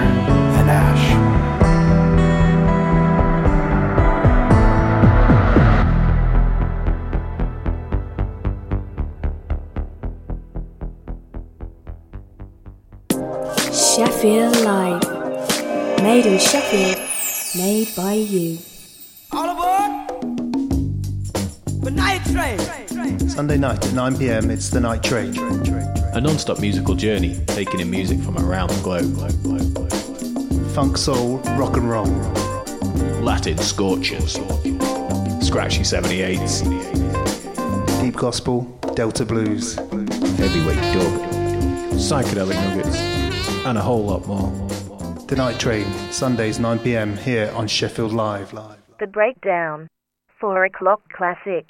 than ash. Sheffield Live. Made in Sheffield, made by you. All aboard! The Night Train! Sunday night at 9 p.m, it's The Night Train. A non-stop musical journey, taking in music from around the globe. Funk, soul, rock and roll. Latin scorchers. Scratchy 78s. Deep gospel, Delta blues. Heavyweight dub. Psychedelic nuggets. And a whole lot more. The Night Train, Sundays 9 p.m, here on Sheffield Live. The Breakdown. 4 o'clock classic.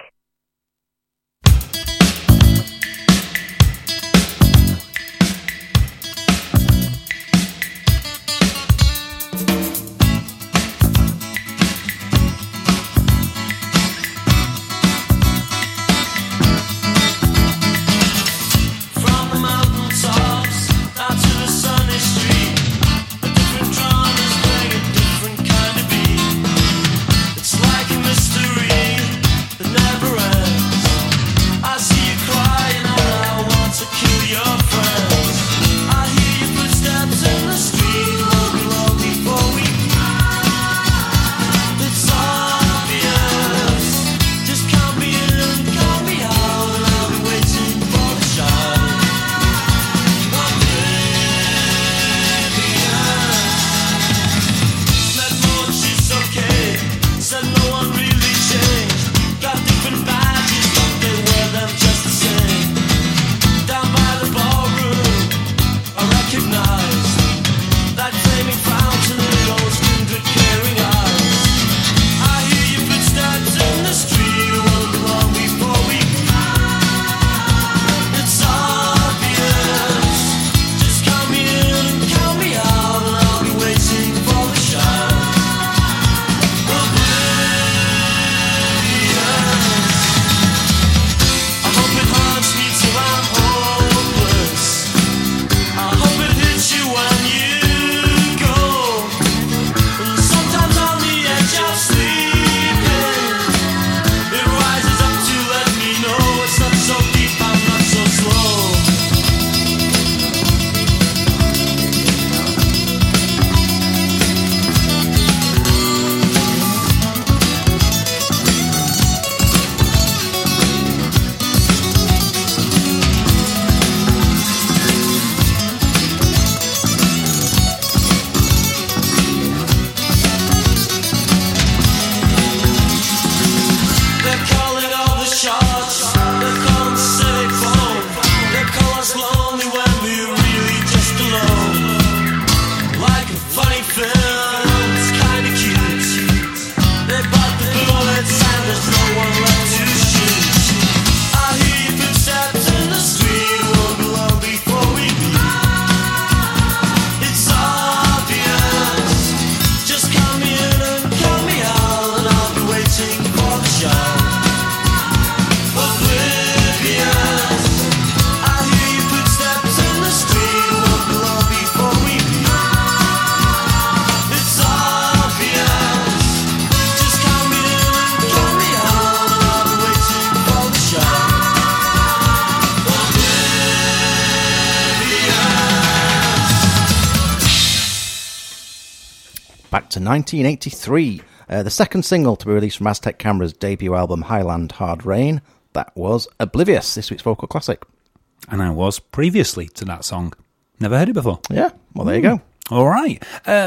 Back to 1983, the second single to be released from Aztec Camera's debut album Highland Hard Rain. That was Oblivious, this week's vocal classic. And I was previously to that song. Never heard it before. Yeah, well, there you go. All right.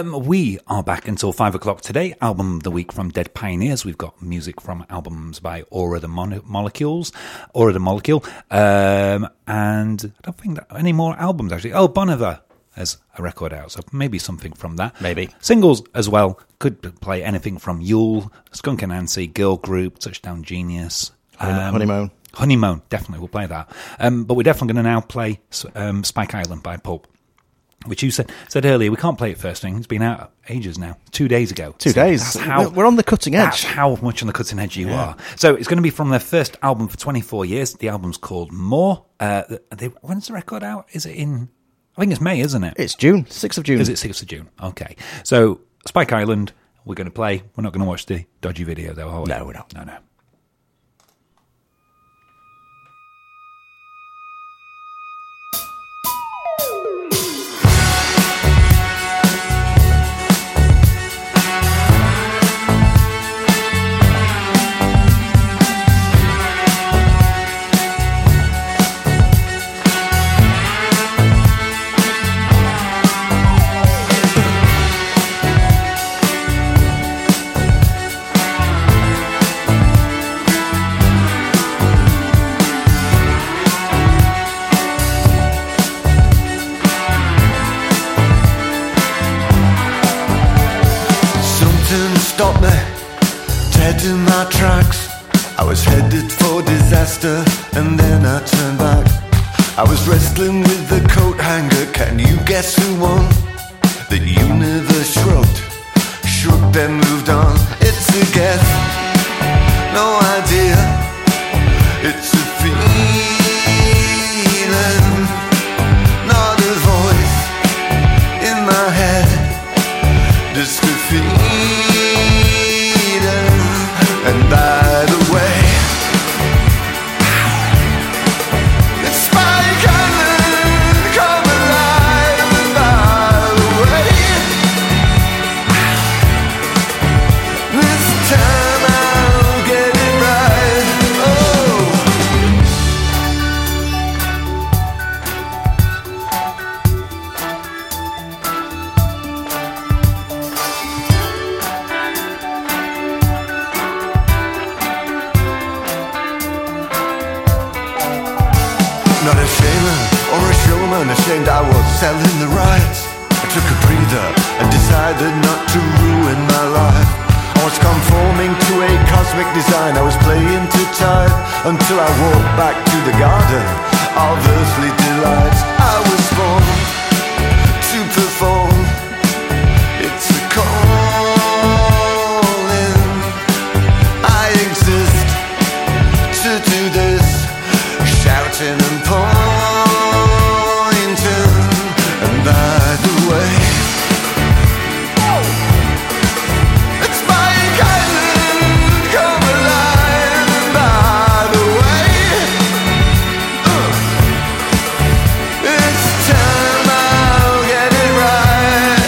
We are back until 5 o'clock today. Album of the week from Dead Pioneers. We've got music from albums by Aura the Molecule. And I don't think that any more albums, actually. Oh, Bon Iver has a record out, so maybe something from that. Maybe. Singles as well. Could play anything from Yule, Skunk Anansie, Girl Group, Touchdown Genius. Honeymoon. Honeymoon, definitely, we'll play that. But we're definitely going to now play Spike Island by Pulp, which you said earlier, we can't play it first thing. It's been out ages now. 2 days ago. 2 days. That's how, we're on the cutting edge. That's how much on the cutting edge you are. So it's going to be from their first album for 24 years. The album's called More. When's the record out? Is it in I think it's May, isn't it? It's June, 6th of June. Is it 6th of June? Okay. So, Spike Island, we're going to play. We're not going to watch the dodgy video, though, are we? No, we're not. No. Stopped me, dead in my tracks. I was headed for disaster, and then I turned back. I was wrestling with the coat hanger. Can you guess who won? The universe shrugged, then moved on. It's a guess, no idea. It's a feeling, not a voice in my head. Just a feeling. And by the way, it's Spike Island, come alive. And by the way, this time I'll get it right. Not a shamer or a showman, ashamed I was selling the rights. I took a breather and decided not to ruin my life. I was conforming to a cosmic design. I was playing too tight until I walked back to the garden of earthly delights. I was born to perform. It's a calling. I exist to do this. Shouting and pointing. And by the way, it's Spike Island, come alive. And by the way, it's time I'll get it right.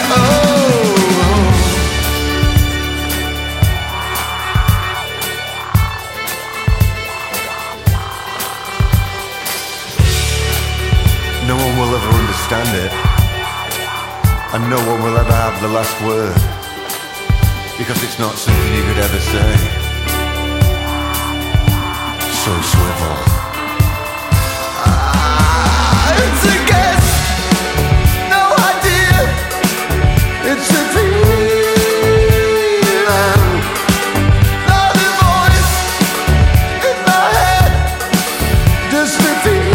No one will ever understand it, and no one will ever have the last word, because it's not something you could ever say. So swivel. It's a guess, no idea. It's a feeling, not a voice in my head. Just a feeling.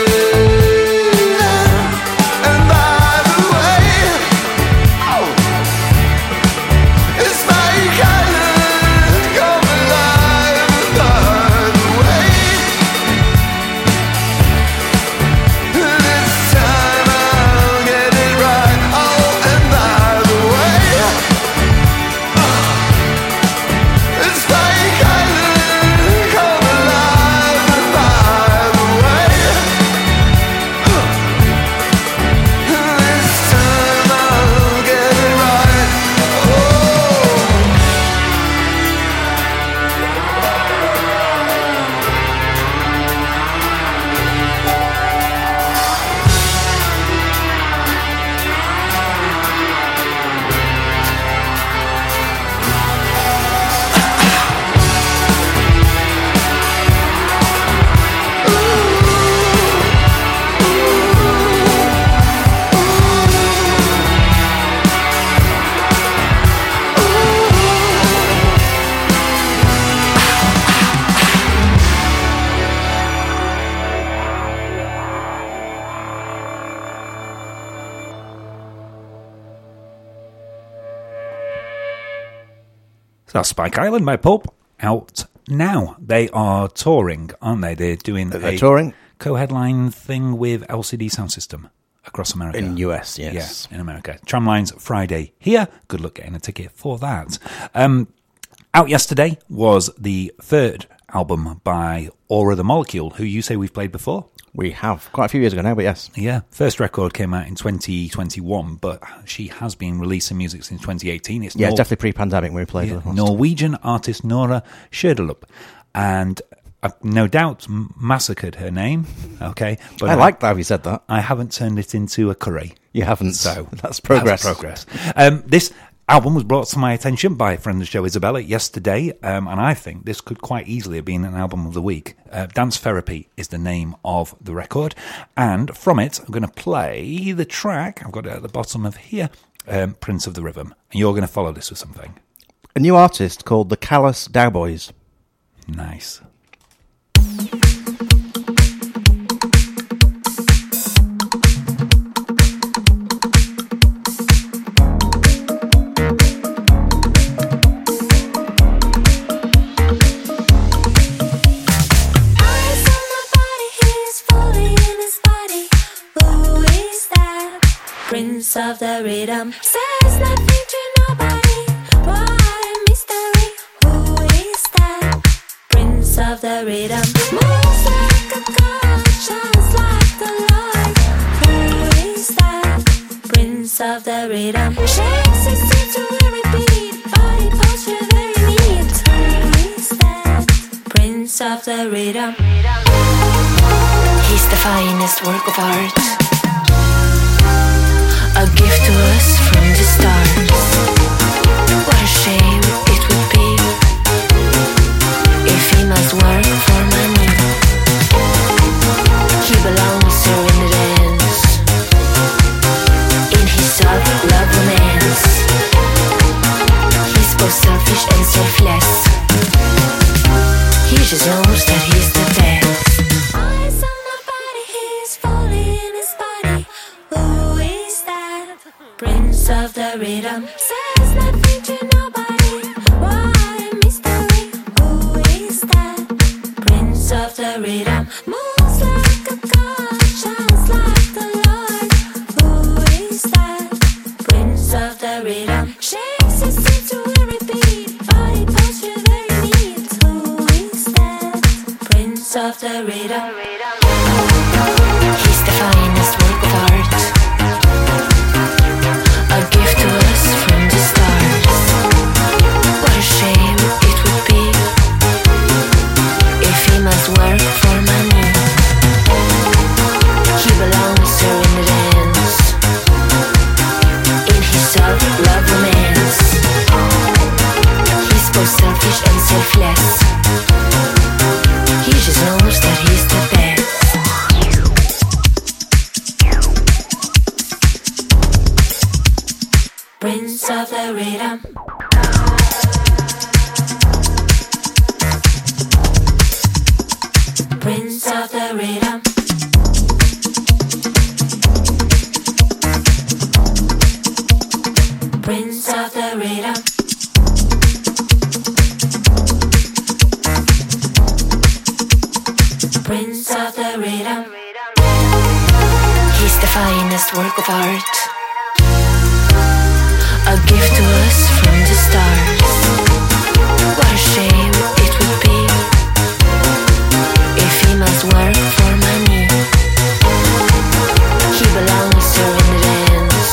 So that's Spike Island by Pulp, out now. They are touring, aren't they? They're doing They're touring. co-headline thing with LCD Sound System across America. In US, yes. Yeah, in America. Tramlines Friday here. Good luck getting a ticket for that. Out yesterday was the third album by Aura the Molecule, who you say we've played before. We have, quite a few years ago now, but yes. Yeah, first record came out in 2021, but she has been releasing music since 2018. It's definitely pre-pandemic when we played her. Norwegian artist Nora Schødelup, and I've no doubt massacred her name, okay? But I like how you said that. I haven't turned it into a curry. You haven't, so that's progress. That's progress. This album was brought to my attention by a friend of the show, Isabella, yesterday, and I think this could quite easily have been an album of the week. Dance Therapy is the name of the record, and from it, I'm going to play the track, I've got it at the bottom of here, Prince of the Rhythm, and you're going to follow this with something. A new artist called the Callous Dowboys. Nice. Prince of the rhythm says nothing to nobody. Why mystery? Who is that? Prince of the rhythm moves like a god, shines like the light. Who is that? Prince of the rhythm shakes his feet to every beat, body posture very neat. Who is that? Prince of the rhythm. He's the finest work of art, a gift to us from the stars. What a shame it would be if he must work for money. He belongs here in the dance, in his self-love romance. He's both selfish and selfless. He just knows that he's the best. Eyes on nobody, he's fully in his body. Who is that? Prince of the rhythm says nothing to nobody. Why mystery? Who is that? Prince of the rhythm moves like a god, shines like the light. Who is that? Prince of the rhythm shakes his feet to every beat, body posture very neat. Who is that? Prince of the rhythm. He's the finest work of art, a gift to us from the stars. What a shame it would be if he must work for money. He belongs here in the dance, in his self-love romance. He's both selfish and selfless. He just knows that he's the best. Prince of the rhythm. Prince of the rhythm. Prince of the rhythm. Prince of the rhythm. He's the finest work of art, a gift to us from the stars. What a shame it would be if he must work for money. He belongs here in the dance,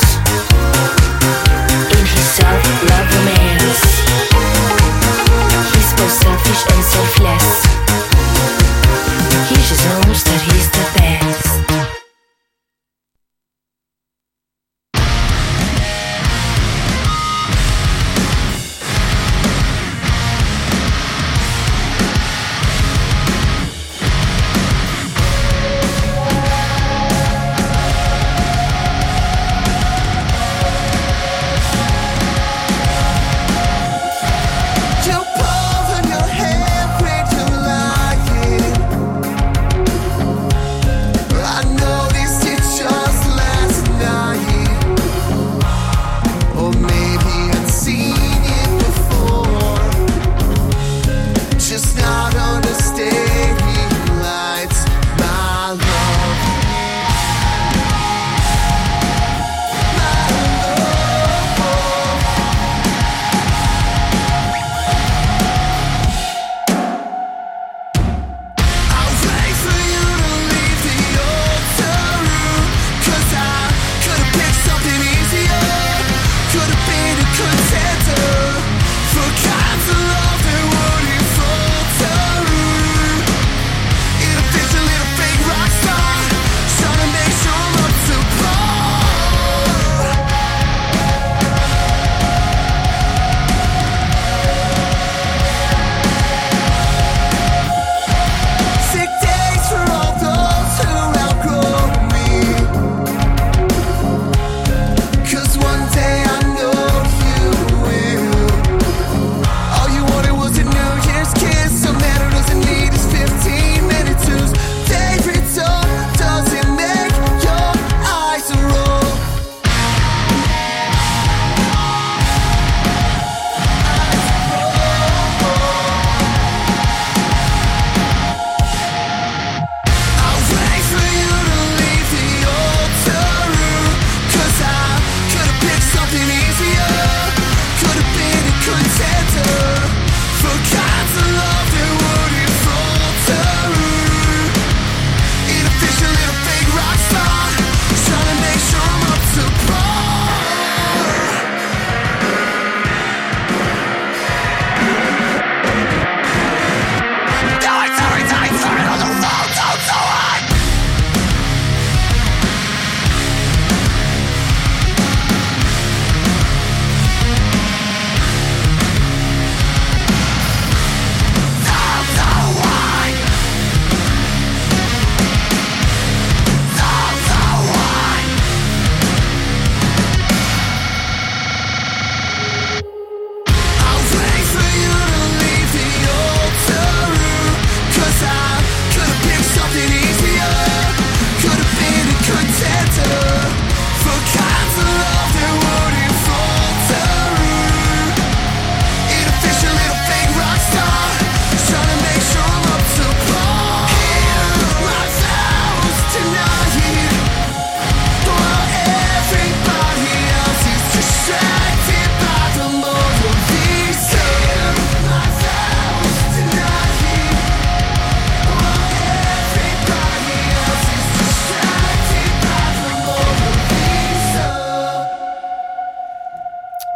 in his self-love romance. He's both selfish and selfless. He just knows that he's the best.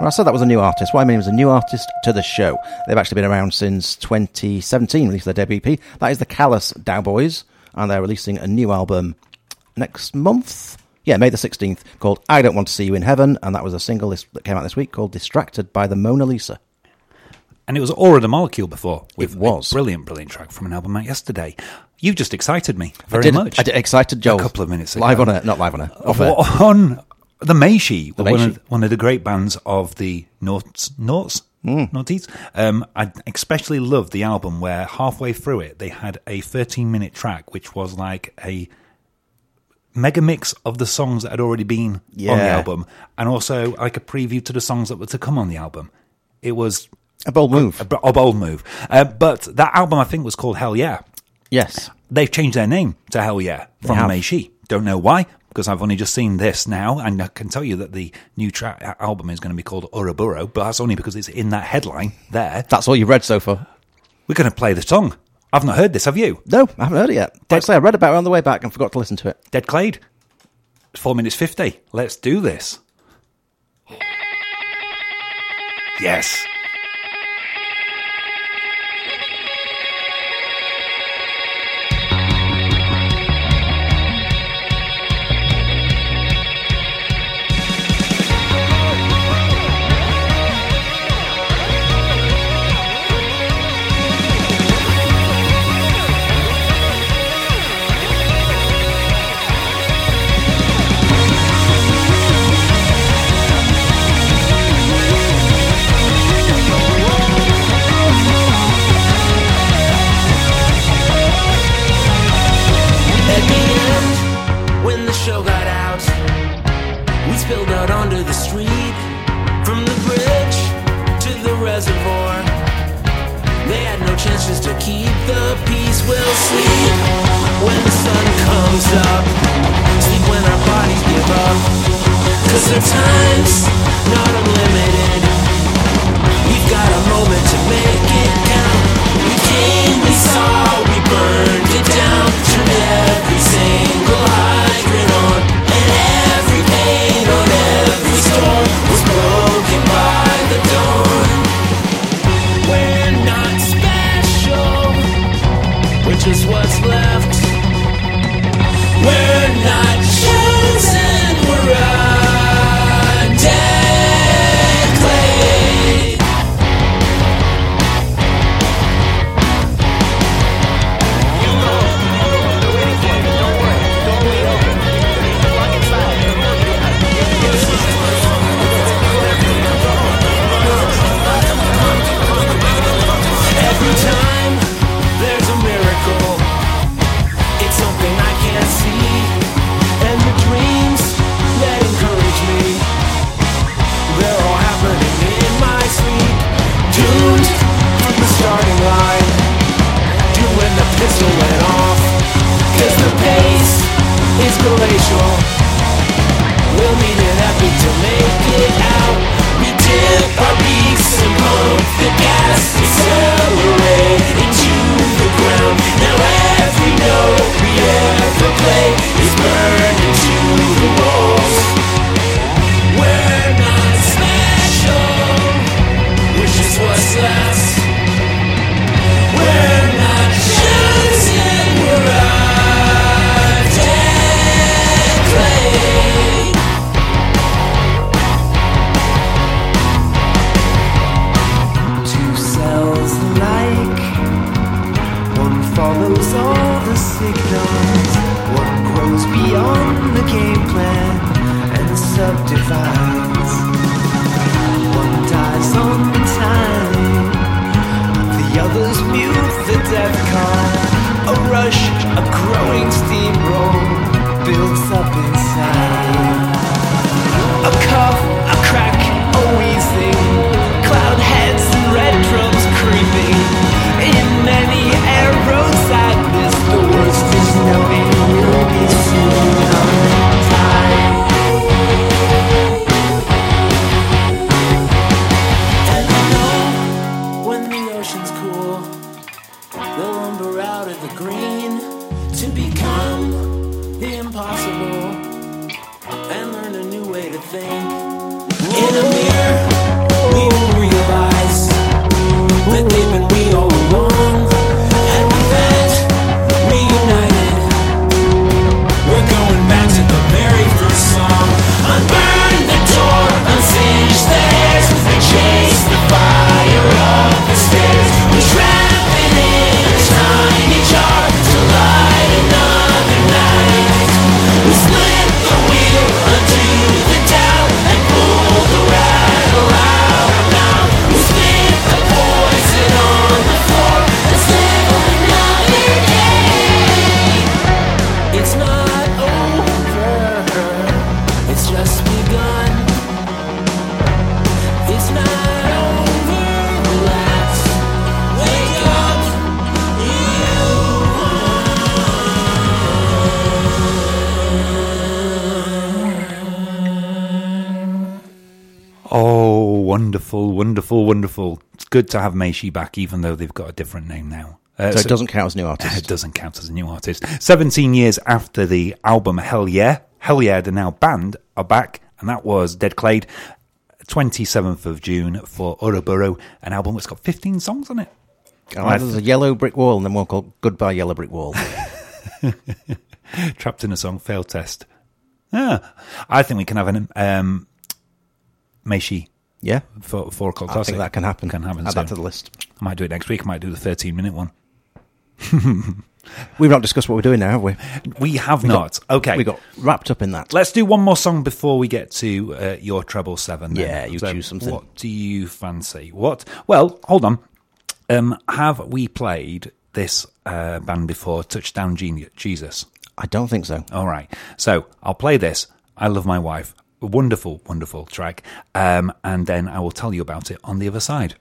Well, I said that was a new artist. What I mean was a new artist to the show. They've actually been around since 2017, released their debut EP. That is the Callous Dowboys, and they're releasing a new album next month. Yeah, May the 16th, called I Don't Want to See You in Heaven, and that was a single that came out this week called Distracted by the Mona Lisa. And it was Aura the Molecule before. It was. A brilliant track from an album out yesterday. You just excited me very much. I did excited Joel. A couple of minutes ago. Live on air, not live on air. Off air. On the Meishi, The Meishi. one of the great bands of the noughties. I especially loved the album where halfway through it, they had a 13-minute track, which was like a mega mix of the songs that had already been on the album, and also like a preview to the songs that were to come on the album. It was a bold move. A bold move. But that album, I think, was called Hell Yeah. Yes. They've changed their name to Hell Yeah from Meishi. Don't know why, because I've only just seen this now, and I can tell you that the new album is going to be called Ouroboros, but that's only because it's in that headline there. That's all you've read so far. We're going to play the song. I've not heard this, have you? No, I haven't heard it yet. Actually, I read about it on the way back and forgot to listen to it. Dead Clade. 4 minutes 50. Let's do this. Yes. impossible and learn a new way to think. In a mirror wonderful, wonderful, wonderful. It's good to have Meishi back, even though they've got a different name now. So it doesn't count as a new artist? It doesn't count as a new artist. 17 years after the album Hell Yeah, the now band, are back, and that was Dead Clade, 27th of June for Ouroboros, an album that's got 15 songs on it. There's a Yellow Brick Wall and then one called Goodbye Yellow Brick Wall. Trapped in a Song, failed test. I think we can have an Meishi. Yeah. For 4 o'clock I classic. think that can happen. Add that to the list. I might do it next week. I might do the 13-minute one. We've not discussed what we're doing now, have we? We have not. Okay. We got wrapped up in that. Let's do one more song before we get to your treble 7. Then. Yeah, you choose something. What do you fancy? What? Well, hold on. Have we played this band before, Touchdown Jesus? I don't think so. All right. So I'll play this. I Love My Wife. A wonderful, wonderful track. And then I will tell you about it on the other side.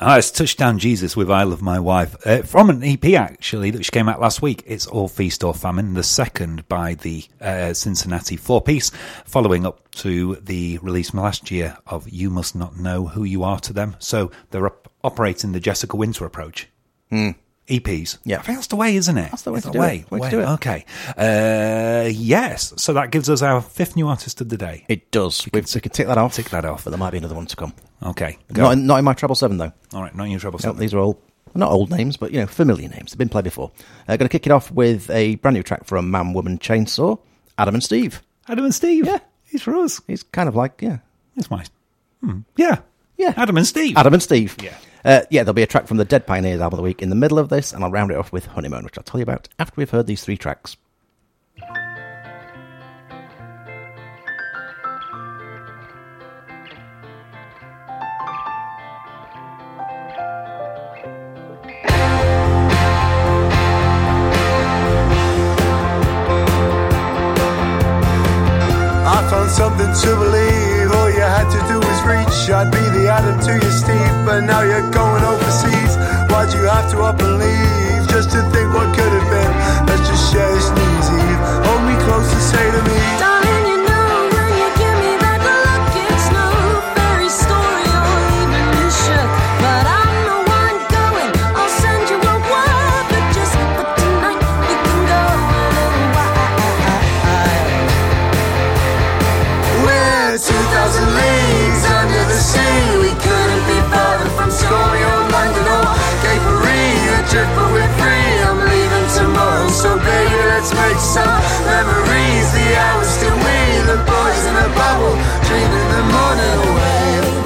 It's Touchdown Jesus with I Love My Wife. From an EP, actually, that came out last week. It's All Feast or Famine, the second by the Cincinnati four-piece, following up to the release last year of You Must Not Know Who You Are to Them. So they're operating the Jessica Winter approach. EPs. Yeah. I think that's the way, isn't it? That's the way It's to the do it. Way to do it. Okay. Yes. So that gives us our fifth new artist of the day. It does. We can tick that off. Tick that off. But there might be another one to come. Okay. Not in my treble 7, though. All right, not in your treble No, 7. these are all, not old names, but, familiar names. They've been played before. Going to kick it off with a brand new track from Man, Woman, Chainsaw, Adam and Steve. Adam and Steve? Yeah. He's for us. He's kind of like, It's nice. Yeah. Yeah. Adam and Steve. Adam and Steve. Yeah. There'll be a track from the Dead Pioneers album of the week in the middle of this, and I'll round it off with Honeymoon, which I'll tell you about after we've heard these 3 tracks. I found something to believe, all you had to do was reach. I'd be the Adam to your Steve, but now you're going overseas. Why'd you have to up and leave, just to think what could have been? Let's just share this New Year's Eve. Hold me close and say to me, Darling, you know when you give me that look, it's no fairy story or even a shook. But I'm the one going, I'll send you a word, but just for tonight you can go a little while. we're 2,000 leagues under the sea. We couldn't be farther from stormy old London or Cape Marie. Adrift but we're free, I'm leaving tomorrow, so baby let's make some memories. The hours still we, the boys in a bubble, dreaming the morning away.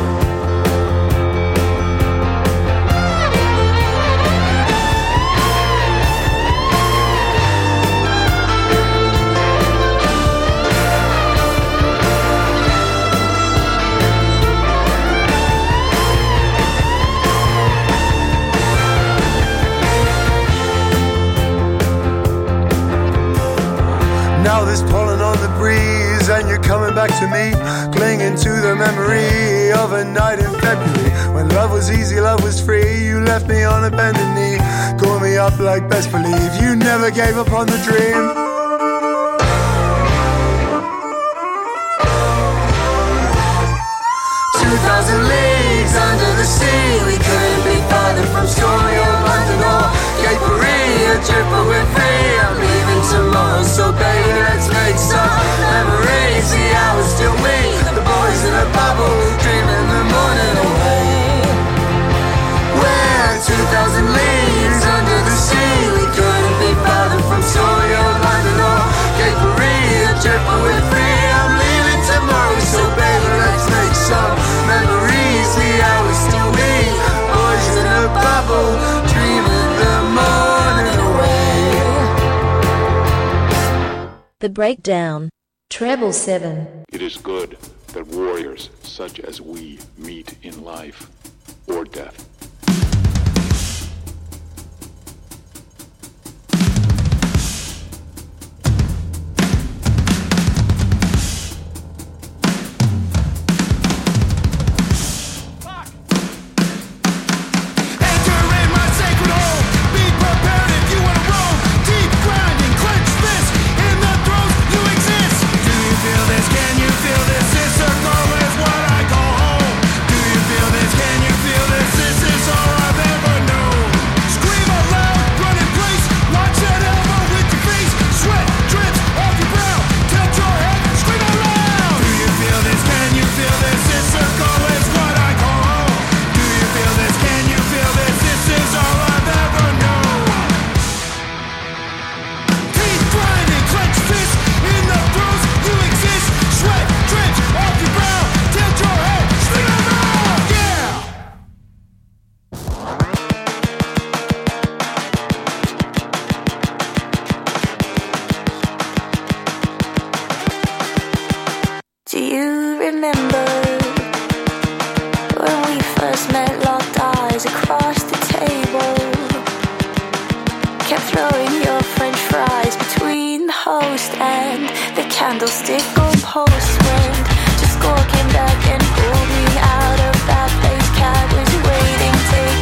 Now there's pollen on the breeze and you're coming back to me, clinging to the memory of a night in February when love was easy, love was free. You left me on a bended knee, call me up like best believe. You never gave up on the dream. 2,000 leagues under the sea. We couldn't be farther from stormy old London or Cape Marie. Adrift but we're free, I'm leaving tomorrow, so baby let's make some memories. The hours still we, the boys in a bubble, dreaming the morning away. We're 2,000 leagues under the sea. We couldn't be farther from stormy old London or Cape Marie. Adrift but we're free, I'm leaving tomorrow, so baby let's make some memories. The hours still we, boys in a bubble, dreaming the morning away. The Breakdown. Treble 7. It is good that warriors such as we meet in life or death. Do you remember when we first met, locked eyes across the table? Kept throwing your french fries between the host and the candlestick goalpost when just score came back and pulled me out of that place. Cat was waiting till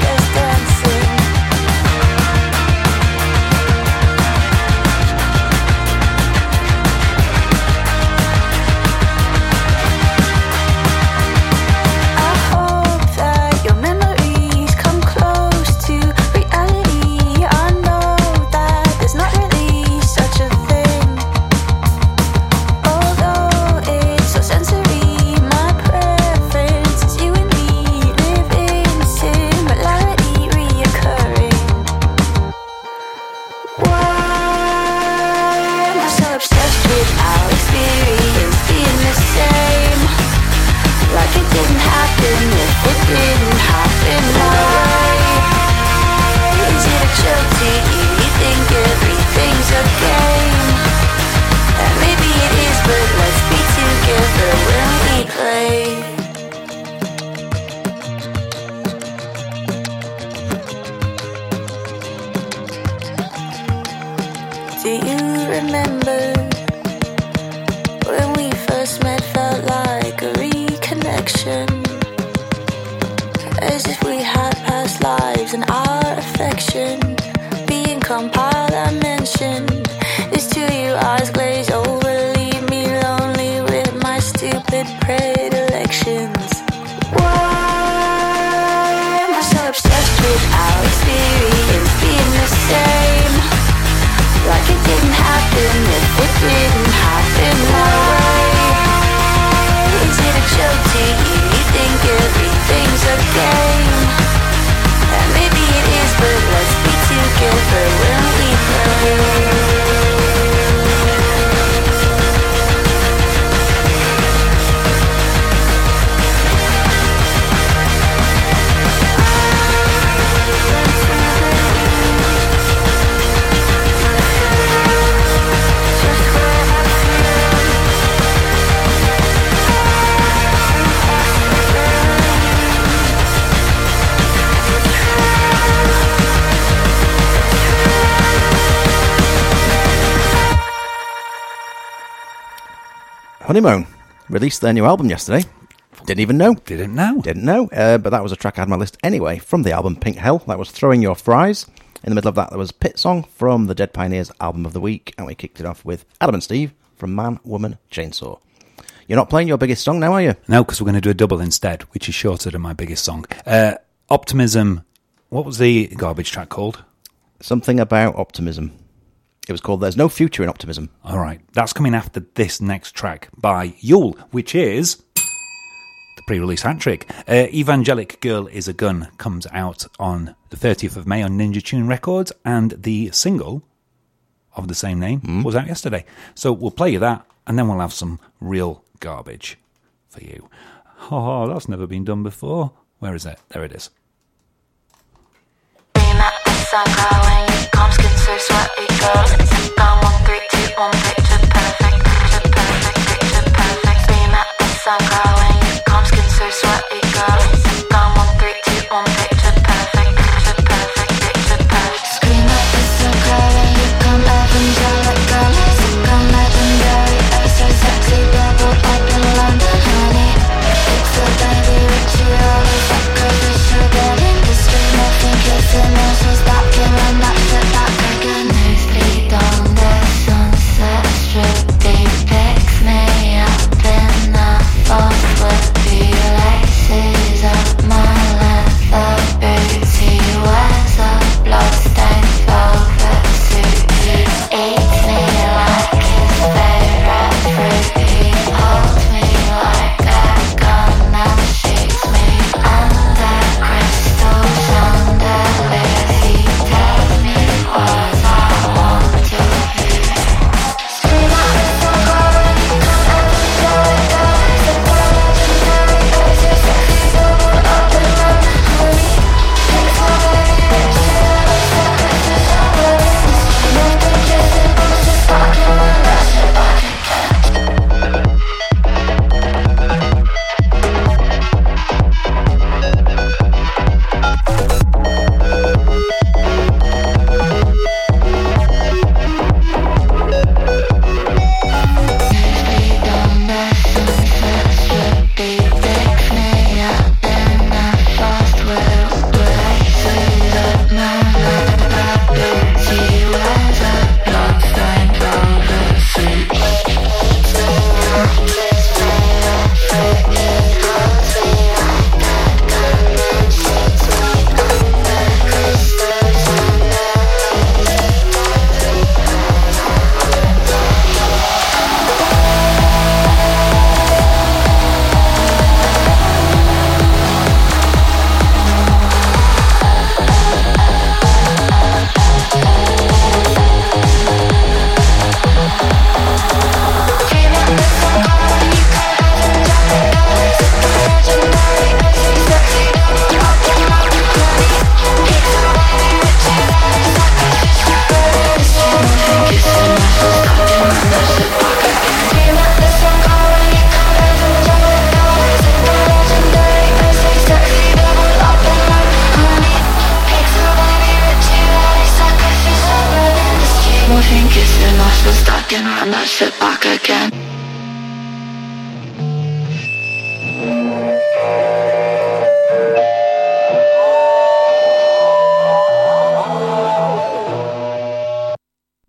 was an art affection. Being compiled, I mentioned. These 2 you eyes glaze over, leave me lonely with my stupid predilections. Why am I so obsessed with our experience being the same? Like it didn't happen if it didn't happen my way. Is it a joke to you? You think everything's a game? And maybe it is, but let's be together when we play. Honeymoon released their new album yesterday. Didn't even know. Didn't know. But that was a track I had on my list anyway from the album Pink Hell. That was Throwing Your Fries. In the middle of that, there was Pit Song from the Dead Pioneers album of the week. And we kicked it off with Adam and Steve from Man, Woman, Chainsaw. You're not playing your biggest song now, are you? No, because we're going to do a double instead, which is shorter than my biggest song. Optimism. What was the garbage track called? Something about optimism. It was called There's No Future in Optimism. All right. That's coming after this next track by Yule, which is the pre-release hat trick. Evangelic Girl is a Gun comes out on the 30th of May on Ninja Tune Records, and the single of the same name was out yesterday. So we'll play you that, and then we'll have some real garbage for you. Oh, that's never been done before. Where is it? There it is. When you come, skin so sweaty, girl. It's gone 1, 3, 2, 1, picture perfect, picture perfect, picture perfect. Scream at the sun, girl. When you come, skin so sweaty, girl. It's gone 1, 3, 2, 1, picture perfect, picture perfect, picture perfect. Scream at the sun, girl. When you come, evangelic, girl. It's gone legendary, ever so sexy, bubble up in London, honey. It's a baby ritual, it's like a visual dead industry. Nothing gets emotions that can run that shit back again. Nosebleed on the sunset.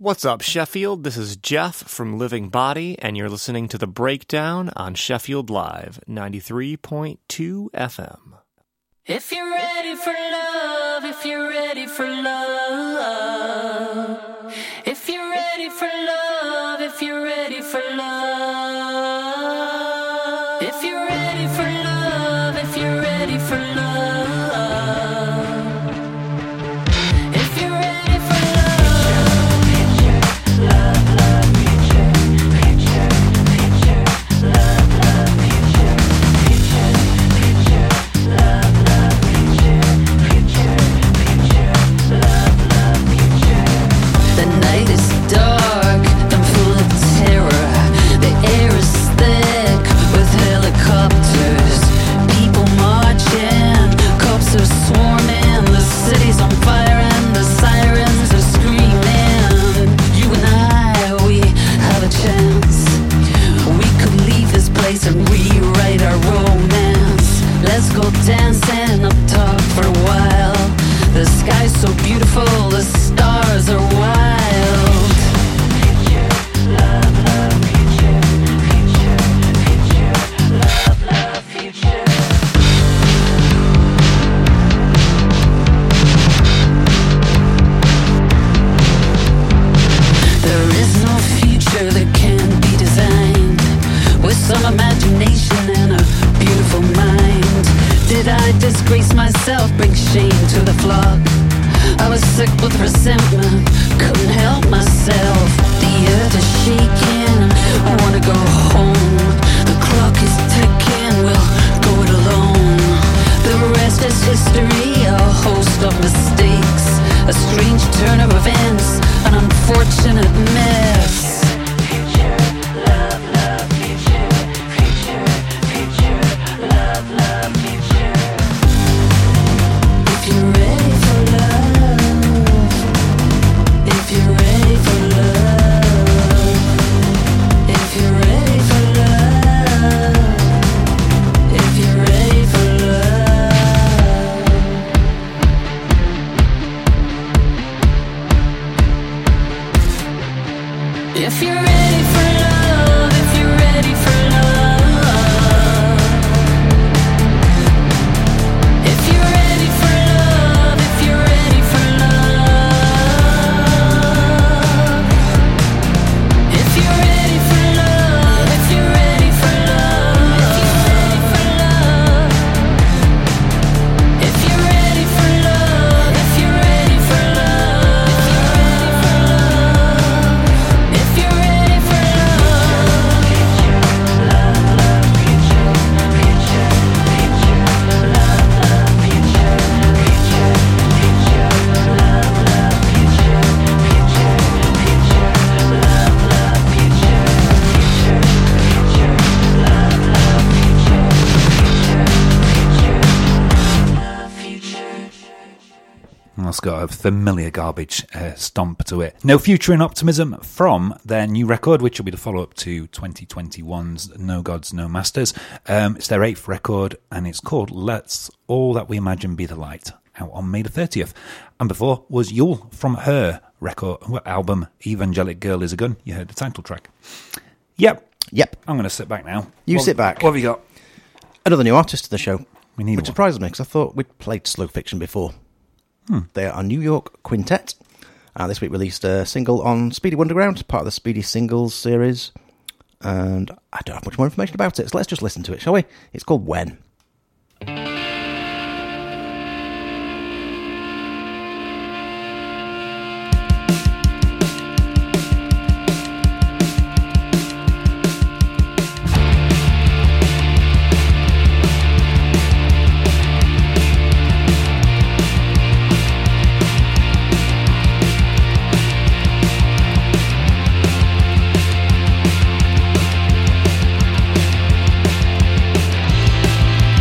What's up, Sheffield? This is Jeff from Living Body, and you're listening to The Breakdown on Sheffield Live, 93.2 FM. If you're ready for love, if you're ready for love, if you're ready for love, if you're ready for love, if you're ready for love, if you're ready for love, if you're ready for love, love, picture, picture, picture, love, picture, picture, picture, love, picture, picture, picture, love, picture. The night is dark and full of terror. The air is thick with helicopters. People marching, cops are swarming. The city's on fire and the sirens are screaming. You and I, we have a chance. We could leave this place and rewrite our romance. Let's go dancing up top for a while. The sky's so beautiful, the stars are wild. Picture, love, love, future, picture, picture, love, love, future. There is no future that can be designed with some imagination and a beautiful mind. Did I disgrace myself, bring shame to the flock? I was sick with resentment, couldn't help myself. The earth is shaking, I wanna go home. The clock is ticking, we'll go it alone. The rest is history, a host of mistakes, a strange turn of events, an unfortunate mess. Picture, love, love, picture, picture, picture, love, love, picture. If you're ready for love, if you're ready for love, if you're ready for love, if you're ready for love. If you're ready for love, if you're ready for love, if you're ready for love, if you're ready for love, if you're ready for love, if you're ready for love, if you're ready for love, if you're ready for love, if you're ready for love, love, love, picture, picture, picture, love, love, picture, picture, picture, love, love, picture, picture, picture, love, love, picture, picture, picture, love, love, picture, picture, love, future. That's got a familiar garbage stomp to it. No Future in Optimism from their new record, which will be the follow-up to 2021's No Gods, No Masters. It's their 8th record, and it's called Let's All That We Imagine Be the Light, out on May the 30th. And before was Yule from her album Evangelic Girl Is a Gun. You heard the title track. Yep. I'm going to sit back now. Sit back. What have you got? Another new artist to the show. We need Which one. surprised me, because I thought we'd played Slow Fiction before. They are a New York quintet. This week released a single on Speedy Wonderground, part of the Speedy Singles series. And I don't have much more information about it, so let's just listen to it, shall we? It's called When. If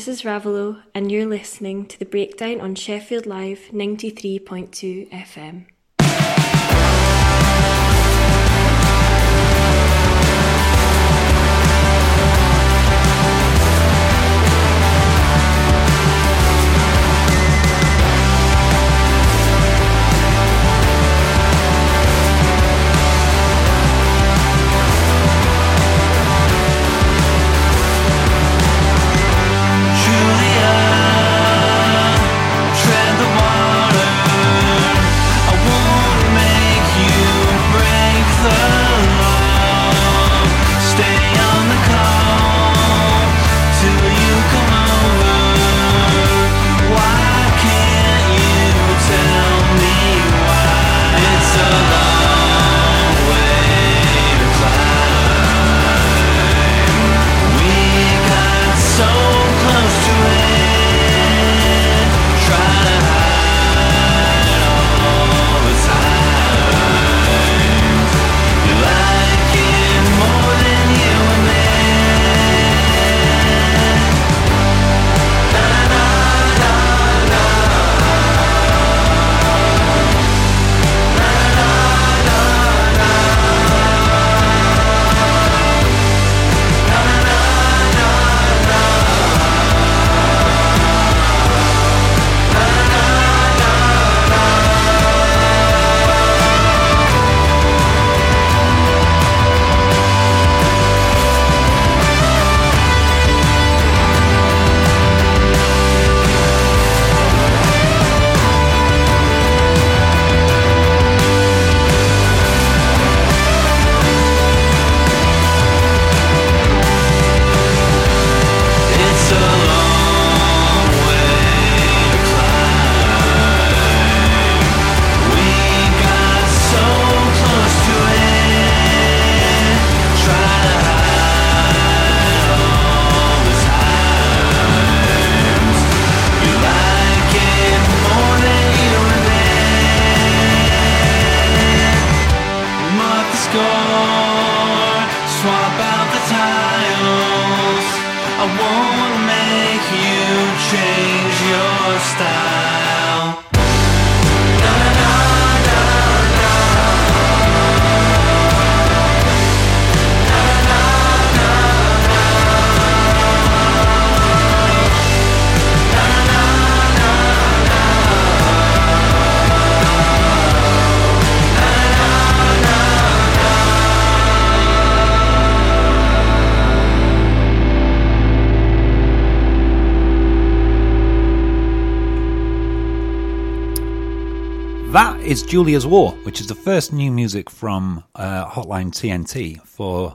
this is Ravelo, and you're listening to The Breakdown on Sheffield Live 93.2 FM. Tread the water. I won't make That is Julia's War, which is the first new music from Hotline TNT for...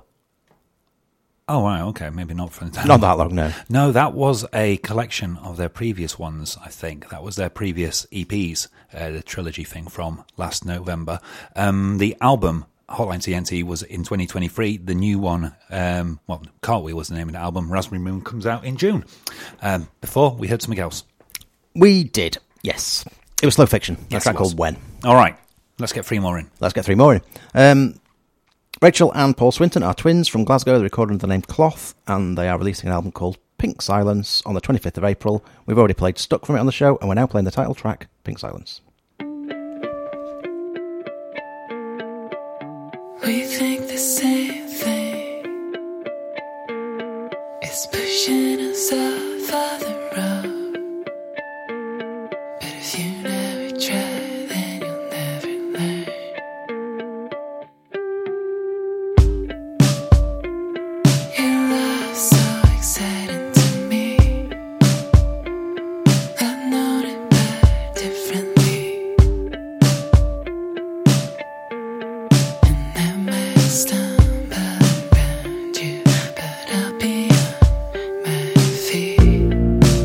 Oh, right, okay, maybe not for... Not that long, no. No, that was a collection of their previous ones, I think. That was their previous EPs, the trilogy thing from last November. The album, Hotline TNT, was in 2023. The new one, Cartwheel was the name of the album. Raspberry Moon comes out in June. Before, we heard something else. We did, yes. It was Slow Fiction, a track called When. All right, let's get three more in. Let's get three more in. Rachel and Paul Swinton are twins from Glasgow. They're recording under the name Cloth, and they are releasing an album called Pink Silence on the 25th of April. We've already played Stuck from it on the show, and we're now playing the title track, Pink Silence. We think the same thing. It's pushing us off of the road. But if you never try, then you'll never learn. Your love's so exciting to me. I've known it but differently. And I might stumble around you, but I'll be on my feet.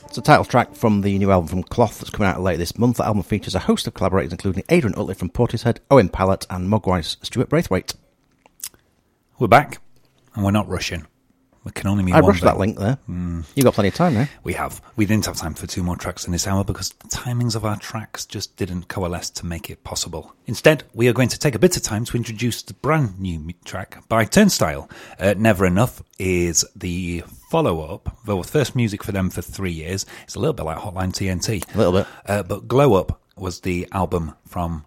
It's a title track from the new album from Cloth that's coming out later this month. The album features a host of collaborators, including Adrian Utley from Portishead, Owen Pallett, and Mogwai's Stuart Braithwaite. We're back, and we're not rushing. It can only mean I one rushed thing. that link there. You've got plenty of time now. We have. We didn't have time for 2 more tracks in this hour because the timings of our tracks just didn't coalesce to make it possible. Instead, we are going to take a bit of time to introduce the brand new track by Turnstile. Never Enough is the follow-up, the first music for them for 3 years. It's a little bit like Hotline TNT. A little bit. But Glow Up was the album from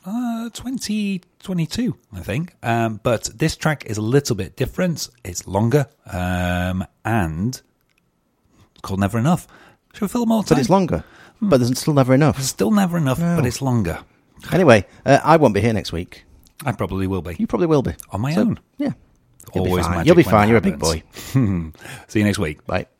2022, I think. But this track is a little bit different. It's longer, and it's called Never Enough. Should we fill more time? But it's longer. But there's still never enough. It's still never enough, but it's longer. Anyway, I won't be here next week. I probably will be. You probably will be. On my own. Yeah. Always magic. You'll be when fine. it You're a big happens. boy. See you next week. Bye.